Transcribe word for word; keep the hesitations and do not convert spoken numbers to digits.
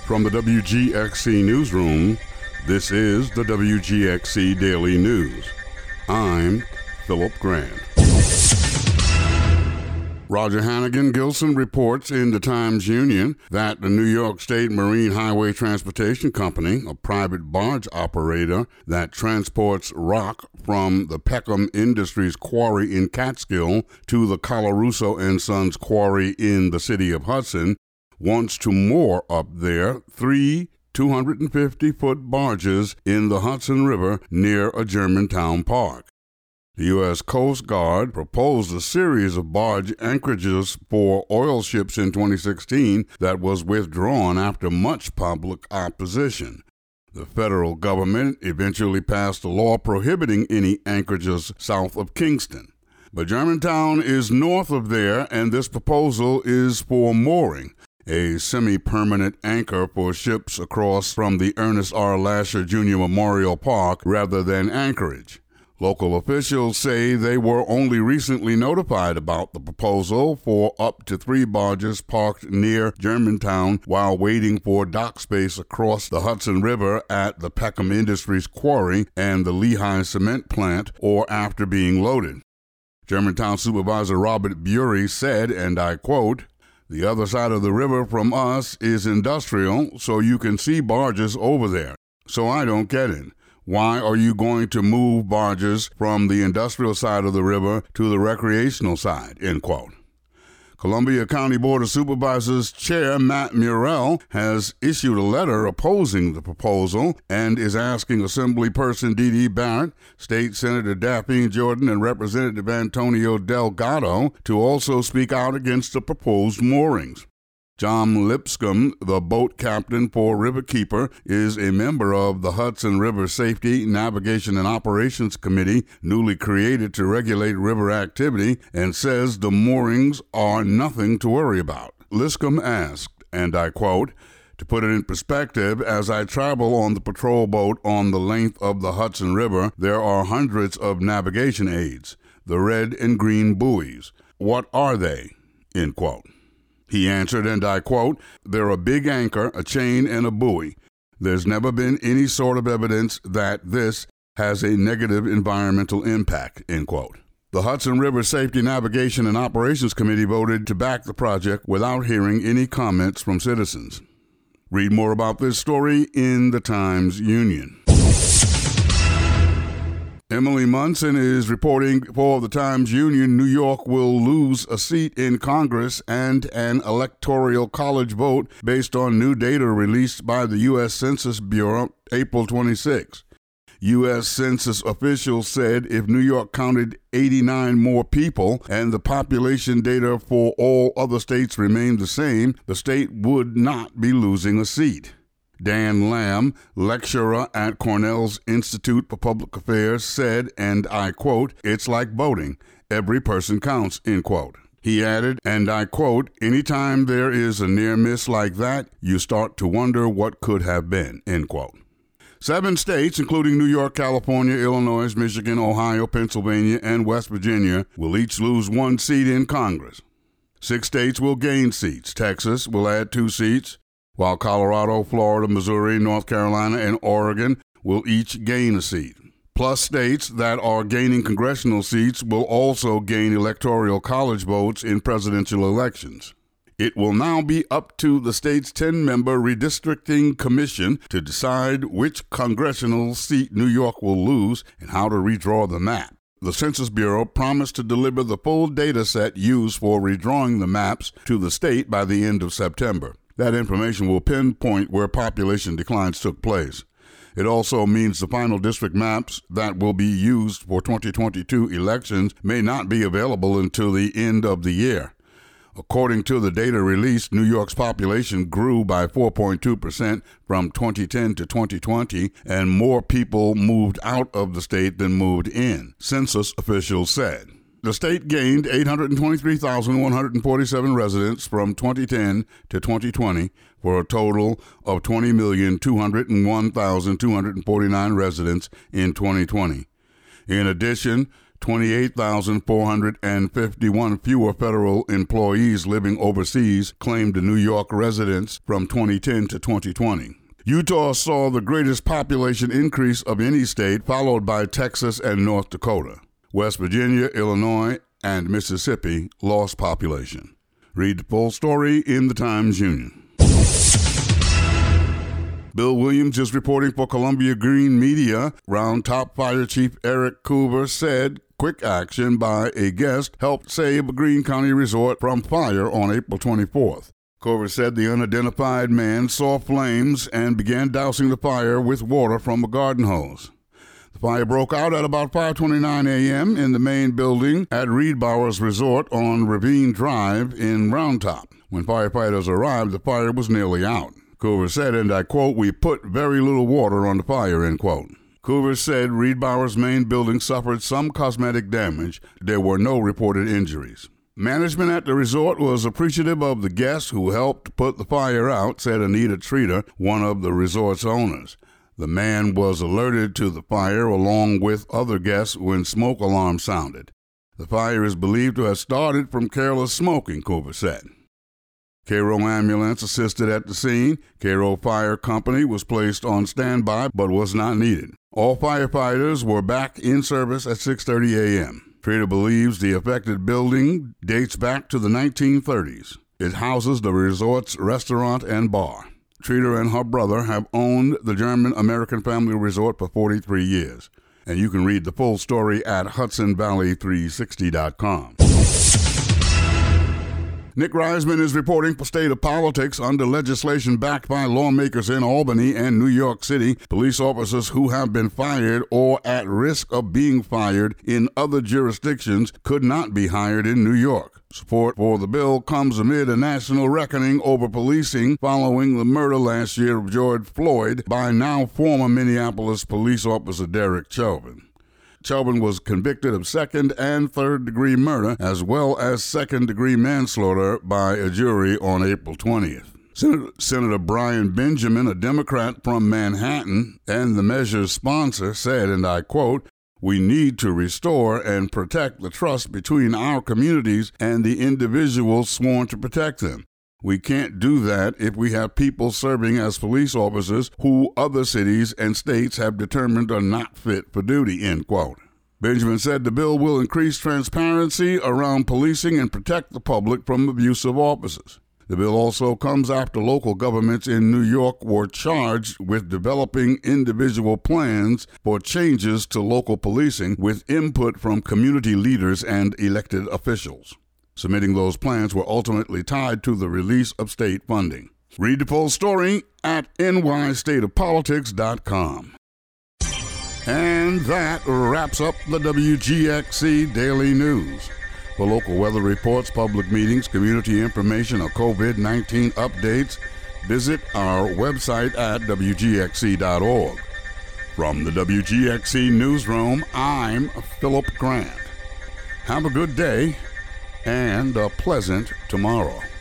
From the W G X C Newsroom, this is the W G X C Daily News. I'm Philip Grant. Roger Hannigan Gilson reports in the Times-Union that the New York State Marine Highway Transportation Company, a private barge operator that transports rock from the Peckham Industries quarry in Catskill to the Colarusso and Sons quarry in the city of Hudson, wants to moor up there three two hundred fifty foot barges in the Hudson River near a Germantown park. The U S Coast Guard proposed a series of barge anchorages for oil ships in twenty sixteen that was withdrawn after much public opposition. The federal government eventually passed a law prohibiting any anchorages south of Kingston. But Germantown is north of there, and this proposal is for mooring, a semi-permanent anchor for ships across from the Ernest R. Lasher Junior Memorial Park rather than anchorage. Local officials say they were only recently notified about the proposal for up to three barges parked near Germantown while waiting for dock space across the Hudson River at the Peckham Industries quarry and the Lehigh cement plant, or after being loaded. Germantown Supervisor Robert Bury said, and I quote, "The other side of the river from us is industrial, so you can see barges over there. So I don't get it. Why are you going to move barges from the industrial side of the river to the recreational side?" End quote. Columbia County Board of Supervisors Chair Matt Murrell has issued a letter opposing the proposal and is asking Assemblyperson Dee Dee Barrett, State Senator Daphne Jordan, and Representative Antonio Delgado to also speak out against the proposed moorings. John Lipscomb, the boat captain for Riverkeeper, is a member of the Hudson River Safety, Navigation, and Operations Committee, newly created to regulate river activity, and says the moorings are nothing to worry about. Lipscomb asked, and I quote, "To put it in perspective, as I travel on the patrol boat on the length of the Hudson River, there are hundreds of navigation aids, the red and green buoys. What are they?" End quote. He answered, and I quote, "They're a big anchor, a chain, and a buoy. There's never been any sort of evidence that this has a negative environmental impact," end quote. The Hudson River Safety, Navigation, and Operations Committee voted to back the project without hearing any comments from citizens. Read more about this story in the Times-Union. Emily Munson is reporting for the Times-Union New York will lose a seat in Congress and an electoral college vote based on new data released by the U S Census Bureau April twenty-sixth. U S Census officials said if New York counted eighty-nine more people and the population data for all other states remained the same, the state would not be losing a seat. Dan Lamb, lecturer at Cornell's Institute for Public Affairs, said, and I quote, "It's like voting. Every person counts," end quote. He added, and I quote, "Anytime there is a near miss like that, you start to wonder what could have been," end quote. Seven states, including New York, California, Illinois, Michigan, Ohio, Pennsylvania, and West Virginia, will each lose one seat in Congress. Six states will gain seats. Texas will add two seats, while Colorado, Florida, Missouri, North Carolina, and Oregon will each gain a seat. Plus, states that are gaining congressional seats will also gain electoral college votes in presidential elections. It will now be up to the state's ten-member redistricting commission to decide which congressional seat New York will lose and how to redraw the map. The Census Bureau promised to deliver the full data set used for redrawing the maps to the state by the end of September. That information will pinpoint where population declines took place. It also means the final district maps that will be used for twenty twenty-two elections may not be available until the end of the year. According to the data released, New York's population grew by four point two percent from twenty ten to twenty twenty, and more people moved out of the state than moved in, census officials said. The state gained eight hundred twenty-three thousand one hundred forty-seven residents from twenty ten to twenty twenty for a total of twenty million two hundred one thousand two hundred forty-nine residents in twenty twenty. In addition, twenty-eight thousand four hundred fifty-one fewer federal employees living overseas claimed to New York residents from twenty ten to twenty twenty. Utah saw the greatest population increase of any state, followed by Texas and North Dakota. West Virginia, Illinois, and Mississippi lost population. Read the full story in the Times-Union. Bill Williams is reporting for Columbia Green Media. Round Top Fire Chief Eric Coover said quick action by a guest helped save a Greene County resort from fire on April twenty-fourth. Coover said the unidentified man saw flames and began dousing the fire with water from a garden hose. The fire broke out at about five twenty-nine a.m. in the main building at Reed Bowers Resort on Ravine Drive in Round Top. When firefighters arrived, the fire was nearly out. Coover said, and I quote, "We put very little water on the fire," end quote. Coover said Reed Bowers' main building suffered some cosmetic damage. There were no reported injuries. Management at the resort was appreciative of the guests who helped put the fire out, said Anita Treater, one of the resort's owners. The man was alerted to the fire along with other guests when smoke alarms sounded. The fire is believed to have started from careless smoking, Coover said. Cairo Ambulance assisted at the scene. Cairo Fire Company was placed on standby but was not needed. All firefighters were back in service at six thirty a.m. Trader believes the affected building dates back to the nineteen thirties. It houses the resort's restaurant and bar. Treater and her brother have owned the German-American Family Resort for forty-three years. And you can read the full story at Hudson Valley three sixty dot com. Nick Reisman is reporting for State of Politics. Under legislation backed by lawmakers in Albany and New York City, police officers who have been fired or at risk of being fired in other jurisdictions could not be hired in New York. Support for the bill comes amid a national reckoning over policing following the murder last year of George Floyd by now former Minneapolis police officer Derek Chauvin. Chauvin was convicted of second and third degree murder as well as second degree manslaughter by a jury on April twentieth. Senator, Senator Brian Benjamin, a Democrat from Manhattan and the measure's sponsor, said, and I quote, "We need to restore and protect the trust between our communities and the individuals sworn to protect them. We can't do that if we have people serving as police officers who other cities and states have determined are not fit for duty," end quote. Benjamin said the bill will increase transparency around policing and protect the public from abusive officers. The bill also comes after local governments in New York were charged with developing individual plans for changes to local policing with input from community leaders and elected officials. Submitting those plans were ultimately tied to the release of state funding. Read the full story at N Y state of politics dot com. And that wraps up the W G X C Daily News. For local weather reports, public meetings, community information, or COVID nineteen updates, visit our website at W G X C dot org. From the W G X C Newsroom, I'm Philip Grant. Have a good day and a pleasant tomorrow.